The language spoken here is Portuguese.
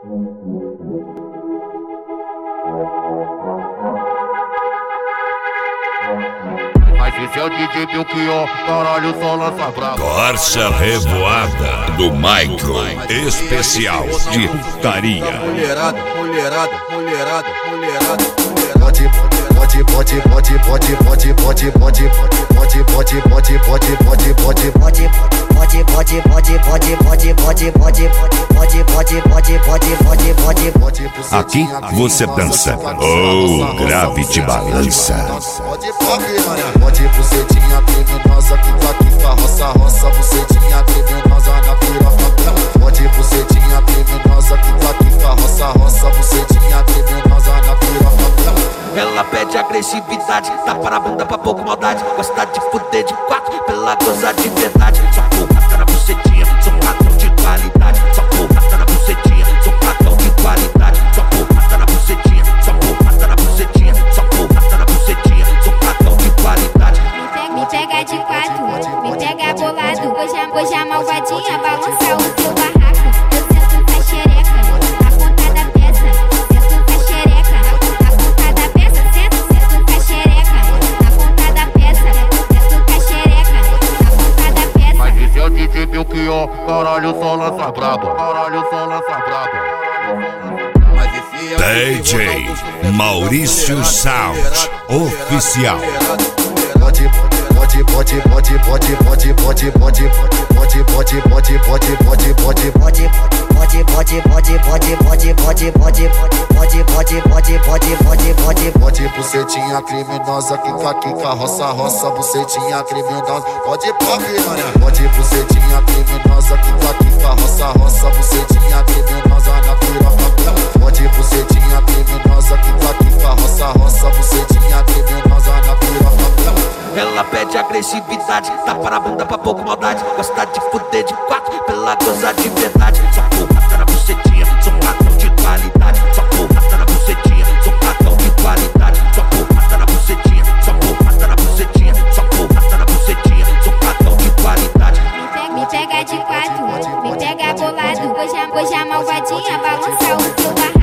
Mas esse é o DJ Belchior, caralho, só lança brava. Corsa Revoada do Micro, especial de putaria. Mulherada, mulherada, mulherada, mulherada. Aqui você dança, oh, grave de balança. Pode bucetinha criminosa, quica, roça, roça, bucetinha criminosa na piroca. Pode bucetinha criminosa, quica, roça, roça, bucetinha criminosa na piroca. Ela pede agressividade, tapa na bunda pra pouco maldade. Gosta de fuder de quatro, pela goza de verdade. Só porra na bucetinha, sou padrão de qualidade. Só porra na bucetinha, sou padrão de qualidade. Só porra na bucetinha, só porra na bucetinha. Só porra na bucetinha, sou padrão de qualidade. Me pega de quatro, me pega bolado. Hoje a malvadinha balança o seu barraco. Eu sento com a xereca, a ponta da peça. Sento com a xereca, a ponta da peça. Sento com a xereca, a ponta da peça. Sento com a xereca, a ponta da peça. Mas esse é o DJ Belchior, caralho, só lança braba. Caralho, só lança braba. DJ Maurício Sound Oficial. Pode bucetinha criminosa, quica, roça, roça, bucetinha criminosa. Pode pá, piranha. Pode bucetinha criminosa, quica, roça, roça, bucetinha criminosa na piroca. Pode bucetinha criminosa, quica, roça, roça, bucetinha criminosa na piroca. Ela pede agressividade, tapa na bunda pra pouco maldade. Gosta de fuder de quatro, pela goza de verdade. Só porra na bucetinha, sou padrão de qualidade. Só porra na bucetinha, sou padrão de qualidade. Só porra na bucetinha, só porra na bucetinha. Só porra na bucetinha, sou padrão de qualidade. Me pega de quatro, me pega bolado. Hoje a malvadinha balança o seu barraco.